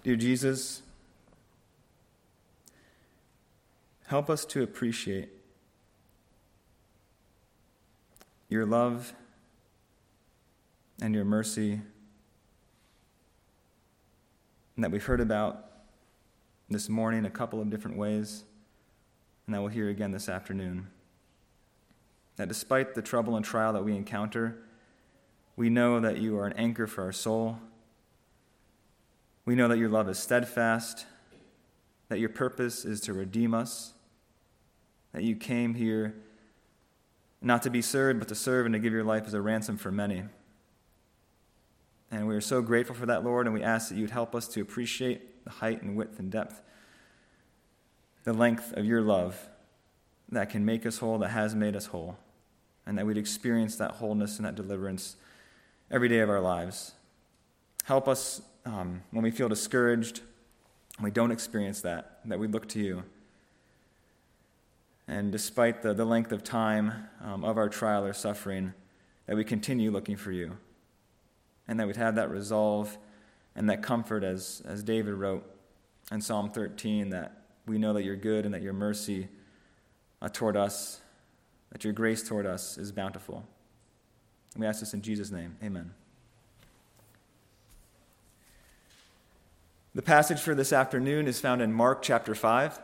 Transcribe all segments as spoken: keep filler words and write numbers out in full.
Dear Jesus, help us to appreciate your love and your mercy that we've heard about this morning a couple of different ways, and that we'll hear again this afternoon. That despite the trouble and trial that we encounter, we know that you are an anchor for our soul. We know that your love is steadfast, that your purpose is to redeem us, that you came here not to be served, but to serve and to give your life as a ransom for many. And we are so grateful for that, Lord, and we ask that you'd help us to appreciate the height and width and depth, the length of your love that can make us whole, that has made us whole, and that we'd experience that wholeness and that deliverance every day of our lives. Help us um, when we feel discouraged, and we don't experience that, that we look to you. And despite the, the length of time um, of our trial or suffering, that we continue looking for you. And that we'd have that resolve and that comfort, as, as David wrote in Psalm thirteen, that we know that you're good and that your mercy uh, toward us, that your grace toward us is bountiful. And we ask this in Jesus' name. Amen. The passage for this afternoon is found in Mark chapter five.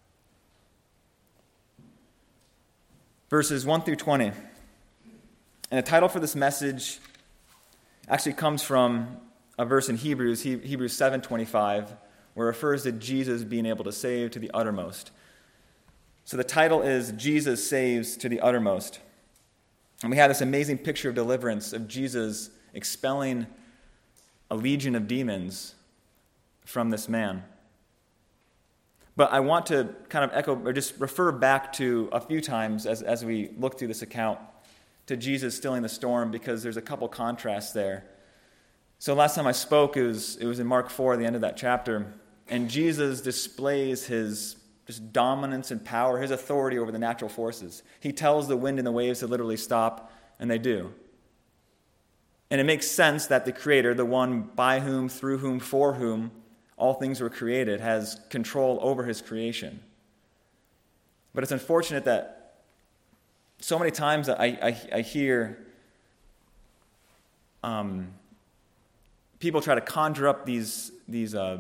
Verses one through twenty. And the title for this message actually comes from a verse in Hebrews, Hebrews seven twenty-five, where it refers to Jesus being able to save to the uttermost. So the title is Jesus Saves to the Uttermost. And we have this amazing picture of deliverance of Jesus expelling a legion of demons from this man. But I want to kind of echo or just refer back to a few times as, as we look through this account to Jesus stilling the storm, because there's a couple contrasts there. So last time I spoke, it was, it was in Mark four, the end of that chapter, and Jesus displays his just dominance and power, his authority over the natural forces. He tells the wind and the waves to literally stop, and they do. And it makes sense that the Creator, the one by whom, through whom, for whom all things were created, has control over his creation. But it's unfortunate that so many times I, I, I hear um, people try to conjure up these, these uh,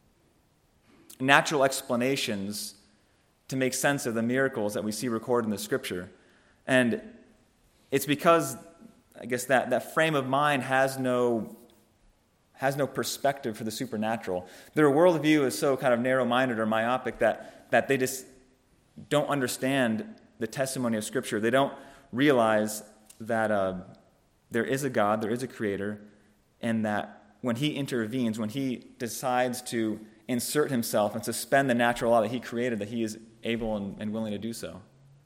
natural explanations to make sense of the miracles that we see recorded in the Scripture. And it's because, I guess, that, that frame of mind has no has no perspective for the supernatural. Their worldview is so kind of narrow-minded or myopic that, that they just don't understand the testimony of Scripture. They don't realize that uh, there is a God, there is a Creator, and that when he intervenes, when he decides to insert himself and suspend the natural law that he created, that he is able and, and willing to do so.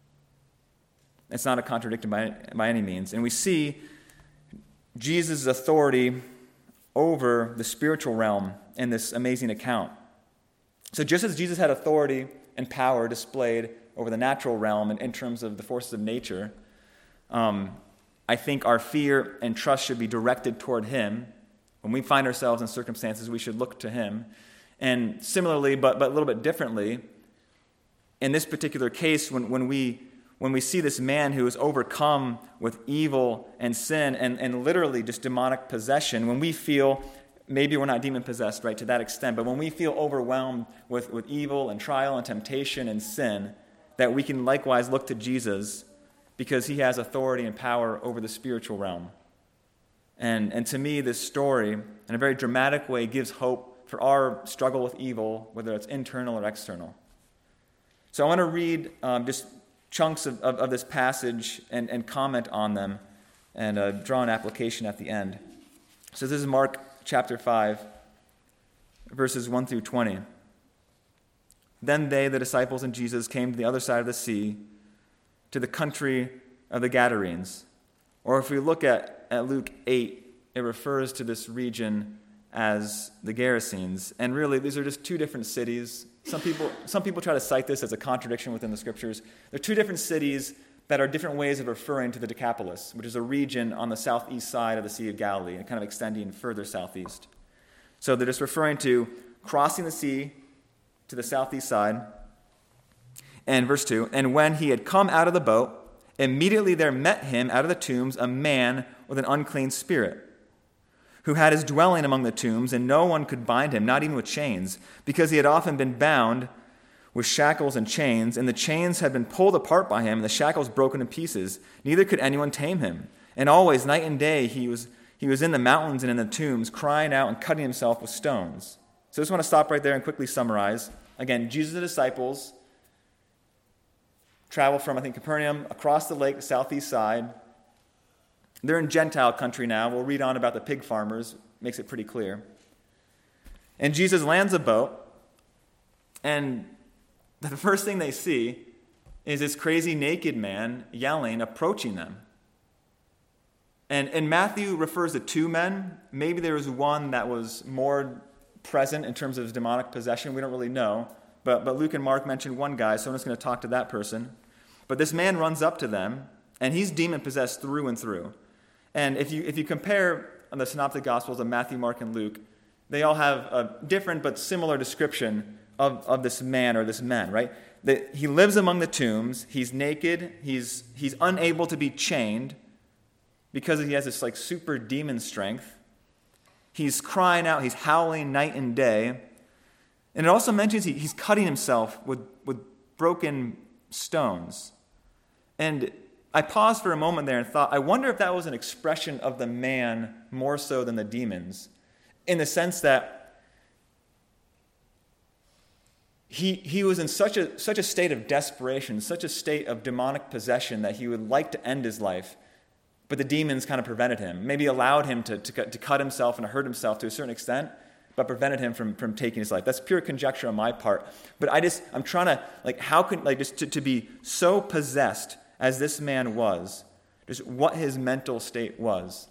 It's not a contradiction by, by any means. And we see Jesus' authority over the spiritual realm in this amazing account. So just as Jesus had authority and power displayed over the natural realm in, in terms of the forces of nature, um, I think our fear and trust should be directed toward him. When we find ourselves in circumstances, we should look to him. And similarly, but, but a little bit differently, in this particular case, when, when we when we see this man who is overcome with evil and sin and, and literally just demonic possession, when we feel, maybe we're not demon-possessed, right, to that extent, but when we feel overwhelmed with, with evil and trial and temptation and sin, that we can likewise look to Jesus because he has authority and power over the spiritual realm. And, and to me, this story, in a very dramatic way, gives hope for our struggle with evil, whether it's internal or external. So I want to read um, just chunks of, of, of this passage and, and comment on them and uh, draw an application at the end. So this is Mark chapter five, verses one through twenty. Then they, the disciples and Jesus, came to the other side of the sea, to the country of the Gadarenes. Or if we look at, at Luke eight, it refers to this region as the Gerasenes. And really, these are just two different cities. Some people some people try to cite this as a contradiction within the Scriptures. They're two different cities that are different ways of referring to the Decapolis, which is a region on the southeast side of the Sea of Galilee and kind of extending further southeast. So they're just referring to crossing the sea to the southeast side. And verse two, and when he had come out of the boat, immediately there met him out of the tombs a man with an unclean spirit, who had his dwelling among the tombs, and no one could bind him, not even with chains, because he had often been bound with shackles and chains, and the chains had been pulled apart by him, and the shackles broken in pieces. Neither could anyone tame him. And always, night and day, he was he was in the mountains and in the tombs, crying out and cutting himself with stones. So I just want to stop right there and quickly summarize. Again, Jesus and the disciples travel from, I think, Capernaum across the lake, the southeast side. They're in Gentile country now. We'll read on about the pig farmers. Makes it pretty clear. And Jesus lands a boat, and the first thing they see is this crazy naked man yelling, approaching them. And, and Matthew refers to two men. Maybe there was one that was more present in terms of demonic possession. We don't really know. But, but Luke and Mark mentioned one guy, so I'm just going to talk to that person. But this man runs up to them, and he's demon-possessed through and through. And if you if you compare the Synoptic Gospels of Matthew, Mark, and Luke, they all have a different but similar description of, of this man or this man, right? That he lives among the tombs, he's naked, he's he's unable to be chained because he has this like super demon strength. He's crying out, he's howling night and day. And it also mentions he, he's cutting himself with, with broken stones. And I paused for a moment there and thought, I wonder if that was an expression of the man more so than the demons, in the sense that he he was in such a such a state of desperation, such a state of demonic possession that he would like to end his life, but the demons kind of prevented him, maybe allowed him to, to, to cut himself and to hurt himself to a certain extent, but prevented him from, from taking his life. That's pure conjecture on my part. But I just, I'm trying to, like, how can, like, just to, to be so possessed as this man was, just what his mental state was.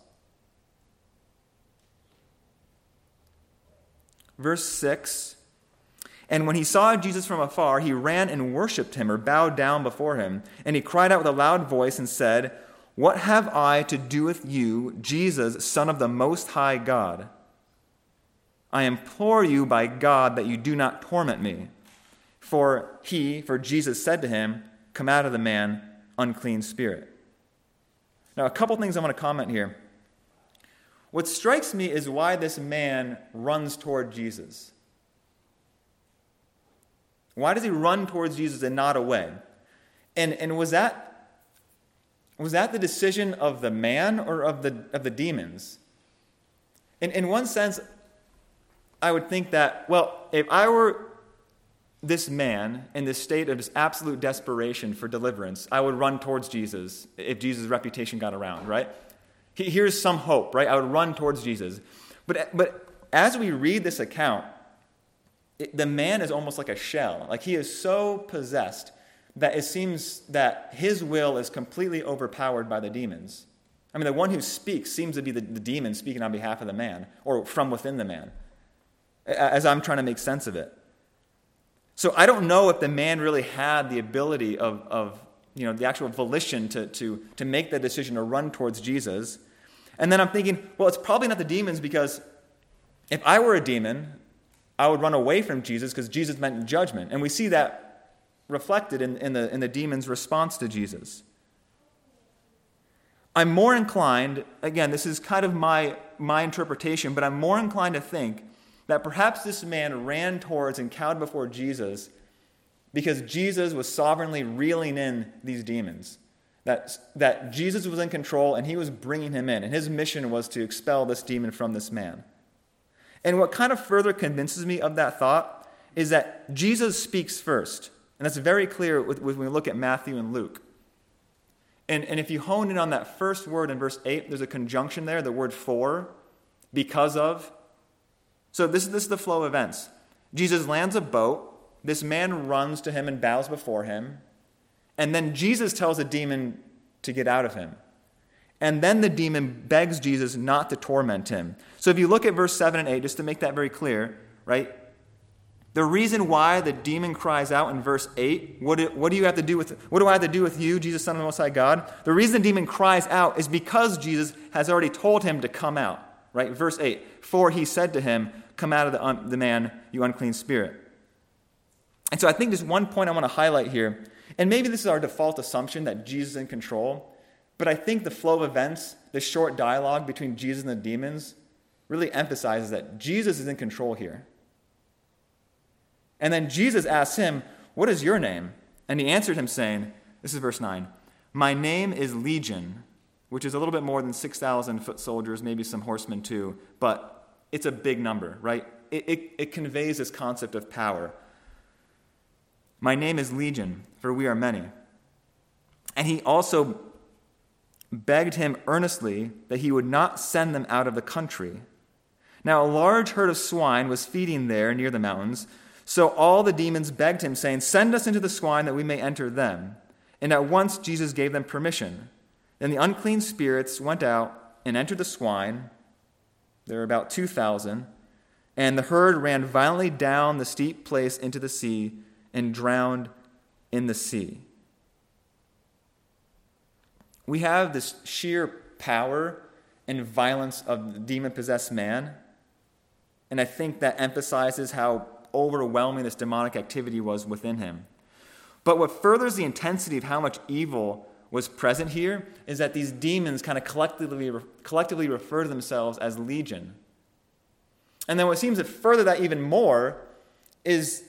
Verse six, and when he saw Jesus from afar, he ran and worshipped him or bowed down before him. And he cried out with a loud voice and said, "What have I to do with you, Jesus, Son of the Most High God? I implore you by God that you do not torment me." For he, for Jesus said to him, "Come out of the man, unclean spirit." Now, a couple things I want to comment here. What strikes me is why this man runs toward Jesus. Why does he run towards Jesus and not away? And and was that was that the decision of the man or of the of the demons? In in one sense, I would think that, well, if I were this man in this state of this absolute desperation for deliverance, I would run towards Jesus if Jesus' reputation got around, right? Here's some hope, right? I would run towards Jesus. But, but as we read this account, it, the man is almost like a shell. Like he is so possessed that it seems that his will is completely overpowered by the demons. I mean, the one who speaks seems to be the, the demon speaking on behalf of the man or from within the man, as I'm trying to make sense of it. So I don't know if the man really had the ability of, of you know, the actual volition to, to, to make the decision to run towards Jesus. And then I'm thinking, well, it's probably not the demons, because if I were a demon, I would run away from Jesus because Jesus meant judgment. And we see that reflected in, in, the, in the demon's response to Jesus. I'm more inclined, again, this is kind of my, my interpretation, but I'm more inclined to think that perhaps this man ran towards and cowed before Jesus because Jesus was sovereignly reeling in these demons. That, that Jesus was in control and he was bringing him in. And his mission was to expel this demon from this man. And what kind of further convinces me of that thought is that Jesus speaks first. And that's very clear with, with when we look at Matthew and Luke. And, and if you hone in on that first word in verse eight, there's a conjunction there, the word for, because of. So this, this is the flow of events. Jesus lands a boat. This man runs to him and bows before him. And then Jesus tells the demon to get out of him. And then the demon begs Jesus not to torment him. So if you look at verse seven and eight, just to make that very clear, right? The reason why the demon cries out in verse eight, what do, what do you have to do with, what do I have to do with you, Jesus, Son of the Most High God? The reason the demon cries out is because Jesus has already told him to come out. right? Verse eight, for he said to him, come out of the, un- the man, you unclean spirit. And so I think there's one point I want to highlight here, and maybe this is our default assumption that Jesus is in control, but I think the flow of events, the short dialogue between Jesus and the demons, really emphasizes that Jesus is in control here. And then Jesus asks him, what is your name? And he answered him saying, this is verse nine, my name is Legion, which is a little bit more than six thousand foot soldiers, maybe some horsemen too, but it's a big number, right? It, it, it conveys this concept of power. My name is Legion, for we are many. And he also begged him earnestly that he would not send them out of the country. Now a large herd of swine was feeding there near the mountains, so all the demons begged him, saying, send us into the swine that we may enter them. And at once Jesus gave them permission. Then the unclean spirits went out and entered the swine. There were about two thousand. And the herd ran violently down the steep place into the sea and drowned in the sea. We have this sheer power and violence of the demon-possessed man. And I think that emphasizes how overwhelming this demonic activity was within him. But what furthers the intensity of how much evil was present here is that these demons kind of collectively, collectively refer to themselves as legion. And then what seems to further that even more is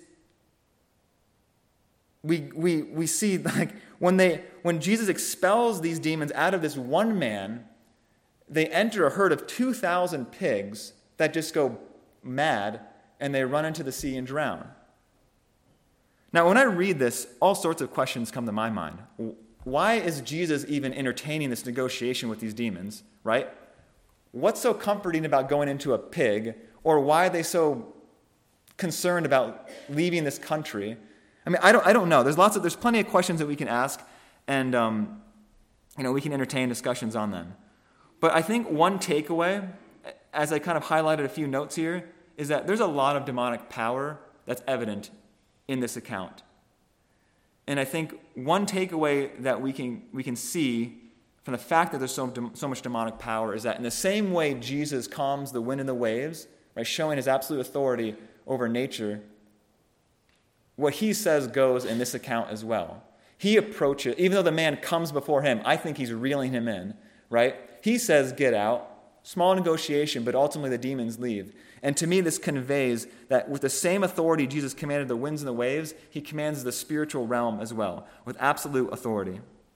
we we we see like when they when Jesus expels these demons out of this one man, they enter a herd of two thousand pigs that just go mad and they run into the sea and drown. Now, when I read this, all sorts of questions come to my mind. Why is Jesus even entertaining this negotiation with these demons, right? What's so comforting about going into a pig, or why are they so concerned about leaving this country? I mean, I don't, I don't know. There's lots of, there's plenty of questions that we can ask, and um, you know, we can entertain discussions on them. But I think one takeaway, as I kind of highlighted a few notes here, is that there's a lot of demonic power that's evident in this account. And I think one takeaway that we can we can see from the fact that there's so, so much demonic power is that in the same way Jesus calms the wind and the waves, by showing his absolute authority over nature, what he says goes in this account as well. He approaches, even though the man comes before him, I think he's reeling him in, right? He says, get out. Small negotiation, but ultimately the demons leave. And to me, this conveys that with the same authority Jesus commanded the winds and the waves, he commands the spiritual realm as well, with absolute authority.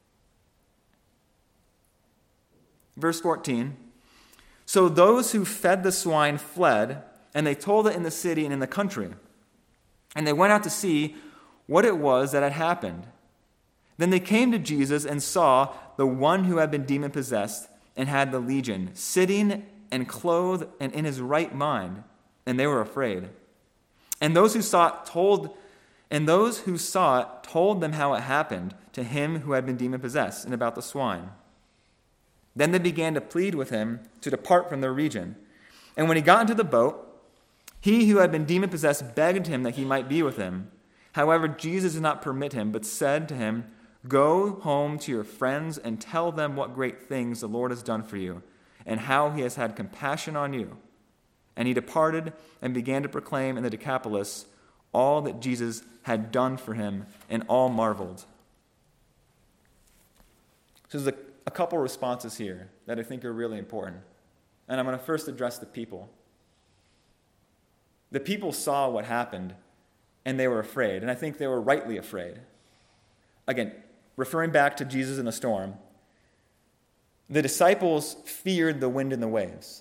Verse fourteen, so those who fed the swine fled, and they told it in the city and in the country. And they went out to see what it was that had happened. Then they came to Jesus and saw the one who had been demon-possessed and had the legion, sitting and clothed and in his right mind, and they were afraid. And those who saw it told, and those who saw it told them how it happened to him who had been demon-possessed, and about the swine. Then they began to plead with him to depart from their region. And when he got into the boat, he who had been demon-possessed begged him that he might be with him. However, Jesus did not permit him, but said to him, go home to your friends and tell them what great things the Lord has done for you, and how he has had compassion on you. And he departed and began to proclaim in the Decapolis all that Jesus had done for him, and all marveled. So there's a, a couple responses here that I think are really important. And I'm going to first address the people. The people saw what happened, and they were afraid. And I think they were rightly afraid. Again, referring back to Jesus in the storm, the disciples feared the wind and the waves.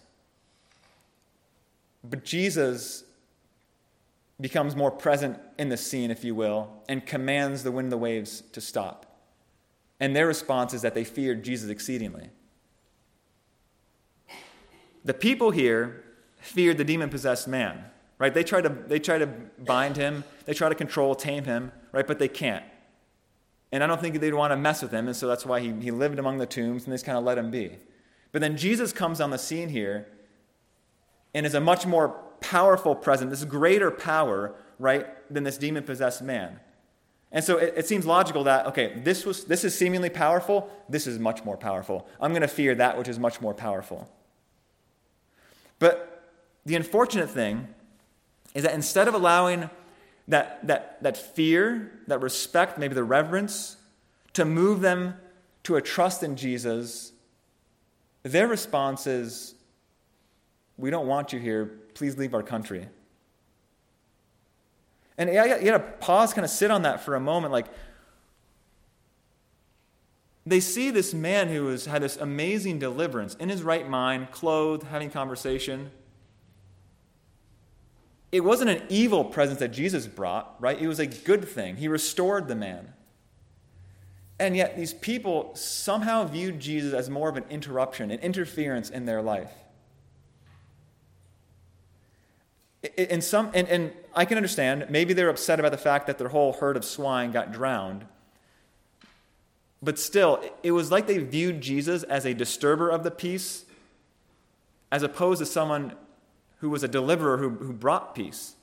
But Jesus becomes more present in the scene, if you will, and commands the wind and the waves to stop. And their response is that they feared Jesus exceedingly. The people here feared the demon-possessed man, right? They try to they try to bind him, they try to control, tame him, right? But they can't. And I don't think they'd want to mess with him, and so that's why he, he lived among the tombs, and they just kind of let him be. But then Jesus comes on the scene here and is a much more powerful presence, this greater power, right, than this demon-possessed man. And so it, it seems logical that, okay, this was this is seemingly powerful, this is much more powerful. I'm going to fear that which is much more powerful. But the unfortunate thing is that instead of allowing that, that, that fear, that respect, maybe the reverence, to move them to a trust in Jesus, their response is, we don't want you here. Please leave our country. And you got to pause, kind of sit on that for a moment. Like, they see this man who has had this amazing deliverance, in his right mind, clothed, having conversation. It wasn't an evil presence that Jesus brought, right? It was a good thing. He restored the man. And yet these people somehow viewed Jesus as more of an interruption, an interference in their life. In some, and, and I can understand, maybe they're upset about the fact that their whole herd of swine got drowned. But still, it was like they viewed Jesus as a disturber of the peace, as opposed to someone who was a deliverer who, who brought peace.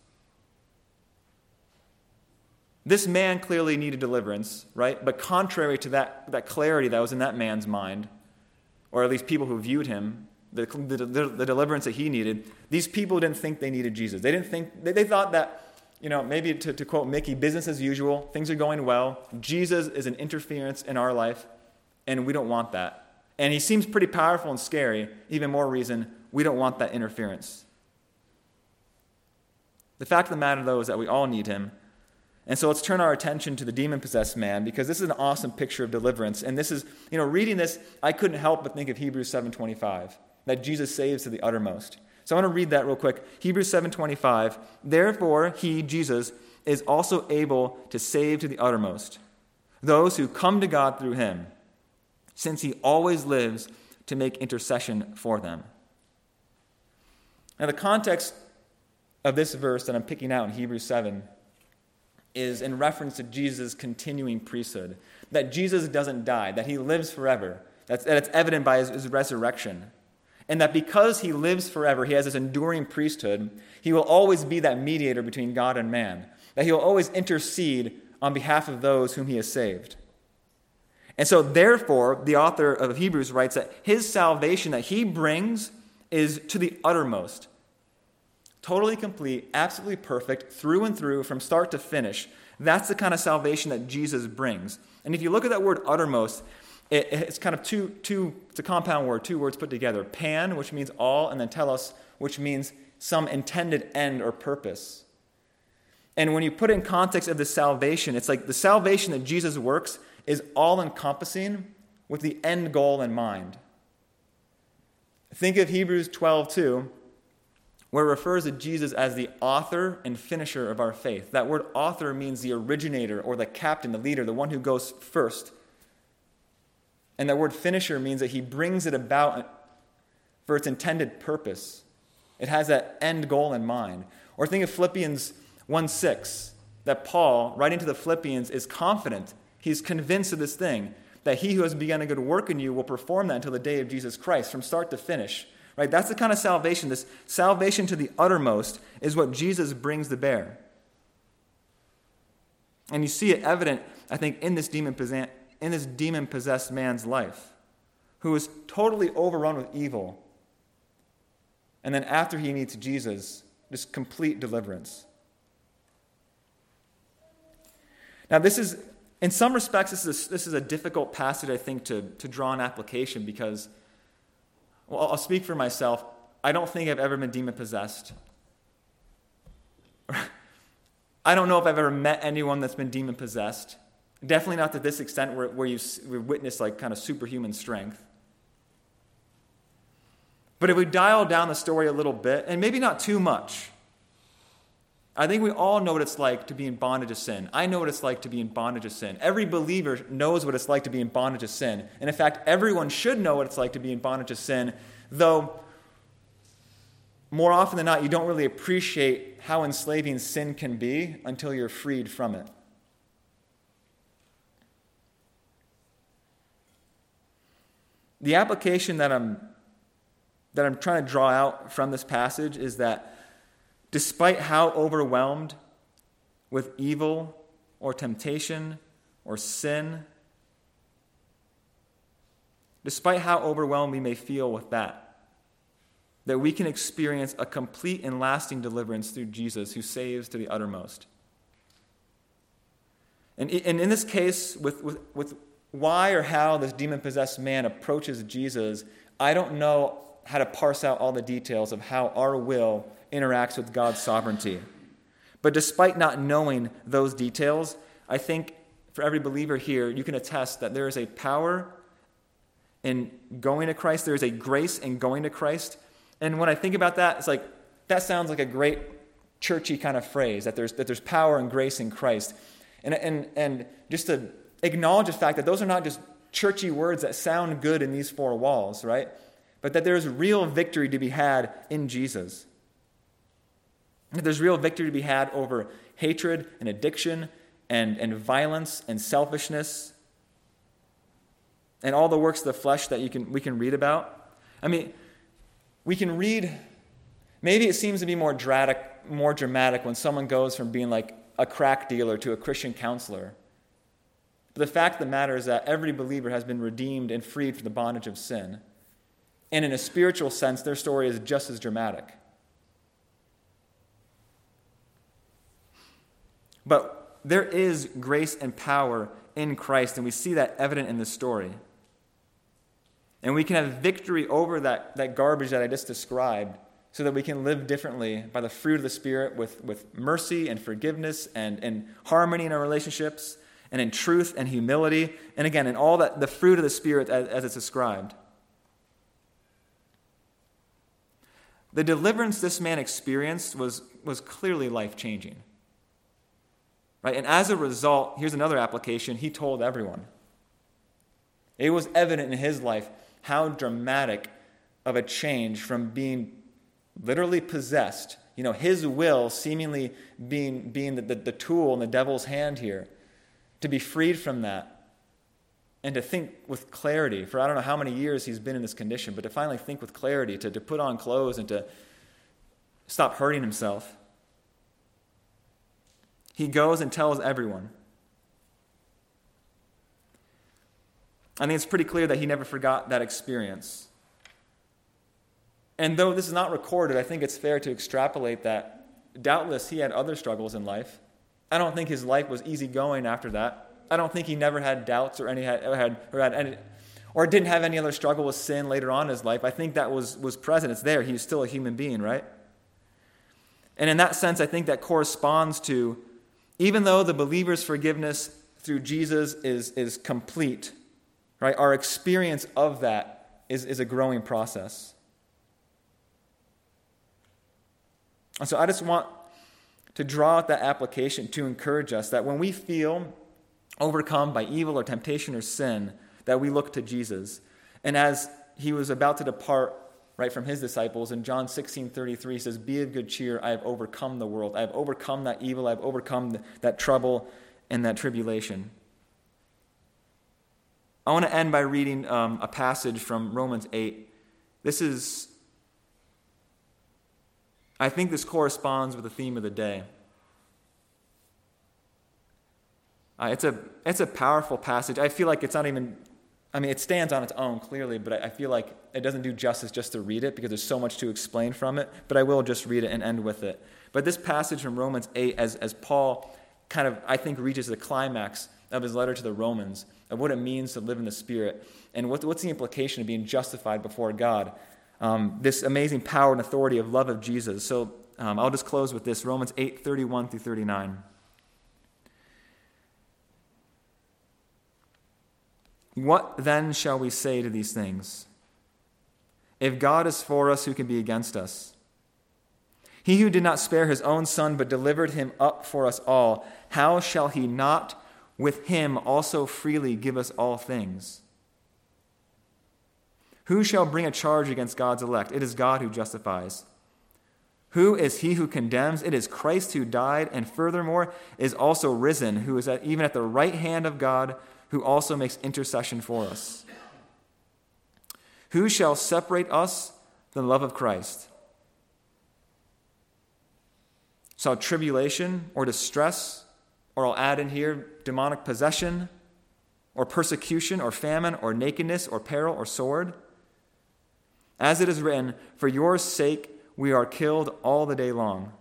This man clearly needed deliverance, right? But contrary to that, that clarity that was in that man's mind, or at least people who viewed him, the, the, the deliverance that he needed, these people didn't think they needed Jesus. They didn't think, they, they thought that, you know, maybe to, to quote Mickey, business as usual, things are going well. Jesus is an interference in our life, and we don't want that. And he seems pretty powerful and scary, even more reason we don't want that interference. The fact of the matter, though, is that we all need him. And so let's turn our attention to the demon-possessed man, because this is an awesome picture of deliverance. And this is, you know, reading this, I couldn't help but think of Hebrews seven twenty-five, that Jesus saves to the uttermost. So I want to read that real quick. Hebrews seven twenty-five, therefore he, Jesus, is also able to save to the uttermost those who come to God through him, since he always lives to make intercession for them. Now the context of this verse that I'm picking out in Hebrews seven is in reference to Jesus' continuing priesthood, that Jesus doesn't die, that he lives forever, that's, that it's evident by his, his resurrection, and that because he lives forever, he has this enduring priesthood, he will always be that mediator between God and man, that he will always intercede on behalf of those whom he has saved. And so therefore, the author of Hebrews writes that his salvation that he brings is to the uttermost, totally complete, absolutely perfect, through and through, from start to finish. That's the kind of salvation that Jesus brings. And if you look at that word uttermost, it, it's kind of two, two, it's a compound word, two words put together. Pan, which means all, and then telos, which means some intended end or purpose. And when you put it in context of the salvation, it's like the salvation that Jesus works is all-encompassing with the end goal in mind. Think of Hebrews twelve two, where it refers to Jesus as the author and finisher of our faith. That word author means the originator or the captain, the leader, the one who goes first. And that word finisher means that he brings it about for its intended purpose. It has that end goal in mind. Or think of Philippians one six, that Paul, writing to the Philippians, is confident, he's convinced of this thing, that he who has begun a good work in you will perform that until the day of Jesus Christ, from start to finish. Right? That's the kind of salvation. This salvation to the uttermost is what Jesus brings to bear. And you see it evident, I think, in this demon-possessed, in this demon-possessed man's life, who is totally overrun with evil. And then after he meets Jesus, this complete deliverance. Now this is, in some respects, this is a, this is a difficult passage, I think, to, to draw an application because, well, I'll speak for myself. I don't think I've ever been demon-possessed. I don't know if I've ever met anyone that's been demon-possessed. Definitely not to this extent where, where you witness like kind of superhuman strength. But if we dial down the story a little bit, and maybe not too much, I think we all know what it's like to be in bondage of sin. I know what it's like to be in bondage of sin. Every believer knows what it's like to be in bondage of sin. And in fact, everyone should know what it's like to be in bondage of sin, though more often than not, you don't really appreciate how enslaving sin can be until you're freed from it. The application that I'm that I'm trying to draw out from this passage is that despite how overwhelmed with evil or temptation or sin, despite how overwhelmed we may feel with that, that we can experience a complete and lasting deliverance through Jesus, who saves to the uttermost. And in this case, with, with, with why or how this demon-possessed man approaches Jesus, I don't know how to parse out all the details of how our will interacts with God's sovereignty. But despite not knowing those details, I think for every believer here, you can attest that there is a power in going to Christ. There is a grace in going to Christ. And when I think about that, it's like, that sounds like a great churchy kind of phrase, that there's that there's power and grace in Christ. And, and, and just to acknowledge the fact that those are not just churchy words that sound good in these four walls, right? But that there's real victory to be had in Jesus. That there's real victory to be had over hatred and addiction and, and violence and selfishness and all the works of the flesh that you can we can read about. I mean, we can read, maybe it seems to be more dramatic, more dramatic when someone goes from being like a crack dealer to a Christian counselor. But the fact of the matter is that every believer has been redeemed and freed from the bondage of sin. And in a spiritual sense, their story is just as dramatic. But there is grace and power in Christ, and we see that evident in this story. And we can have victory over that, that garbage that I just described, so that we can live differently by the fruit of the Spirit with, with mercy and forgiveness and, and harmony in our relationships and in truth and humility. And again, in all that the fruit of the Spirit as, as it's described. The deliverance this man experienced was, was clearly life-changing. Right? And as a result, here's another application, he told everyone. It was evident in his life how dramatic of a change from being literally possessed, you know, his will seemingly being, being the, the, the tool in the devil's hand here, to be freed from that and to think with clarity for I don't know how many years he's been in this condition, but to finally think with clarity, to, to put on clothes and to stop hurting himself. He goes and tells everyone. I think it's pretty clear that he never forgot that experience. And though this is not recorded, I think it's fair to extrapolate that doubtless he had other struggles in life. I don't think his life was easygoing after that. I don't think he never had doubts or any had, or had, or had any, or didn't have any other struggle with sin later on in his life. I think that was, was present. It's there. He was still a human being, right? And in that sense, I think that corresponds to, even though the believer's forgiveness through Jesus is, is complete, right? Our experience of that is, is a growing process. And so I just want to draw out that application to encourage us that when we feel overcome by evil or temptation or sin, that we look to Jesus. And as he was about to depart right from his disciples, in John sixteen thirty-three, he says, "Be of good cheer, I have overcome the world. I have overcome that evil, I have overcome the, that trouble and that tribulation." I want to end by reading um, a passage from Romans eight. This is, I think this corresponds with the theme of the day. Uh, it's a it's a powerful passage. I feel like it's not even, I mean, it stands on its own clearly, but I, I feel like it doesn't do justice just to read it because there's so much to explain from it, but I will just read it and end with it. But this passage from Romans eight, as, as Paul kind of, I think, reaches the climax of his letter to the Romans, of what it means to live in the Spirit, and what, what's the implication of being justified before God. Um, this amazing power and authority of love of Jesus. So um, I'll just close with this, Romans eight, thirty-one through thirty-nine. "What then shall we say to these things? If God is for us, who can be against us? He who did not spare his own Son, but delivered him up for us all, how shall he not with him also freely give us all things? Who shall bring a charge against God's elect? It is God who justifies. Who is he who condemns? It is Christ who died, and furthermore is also risen, who is at, even at the right hand of God, who also makes intercession for us. Who shall separate us from the love of Christ? Shall tribulation or distress, or I'll add in here demonic possession, or persecution, or famine, or nakedness, or peril, or sword? As it is written, for your sake we are killed all the day long.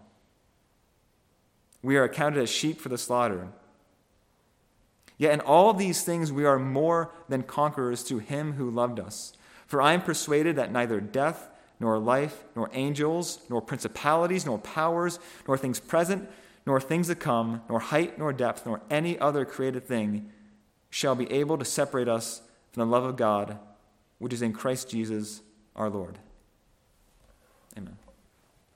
We are accounted as sheep for the slaughter. Yet in all these things we are more than conquerors through him who loved us. For I am persuaded that neither death, nor life, nor angels, nor principalities, nor powers, nor things present, nor things to come, nor height, nor depth, nor any other created thing shall be able to separate us from the love of God, which is in Christ Jesus our Lord. Amen.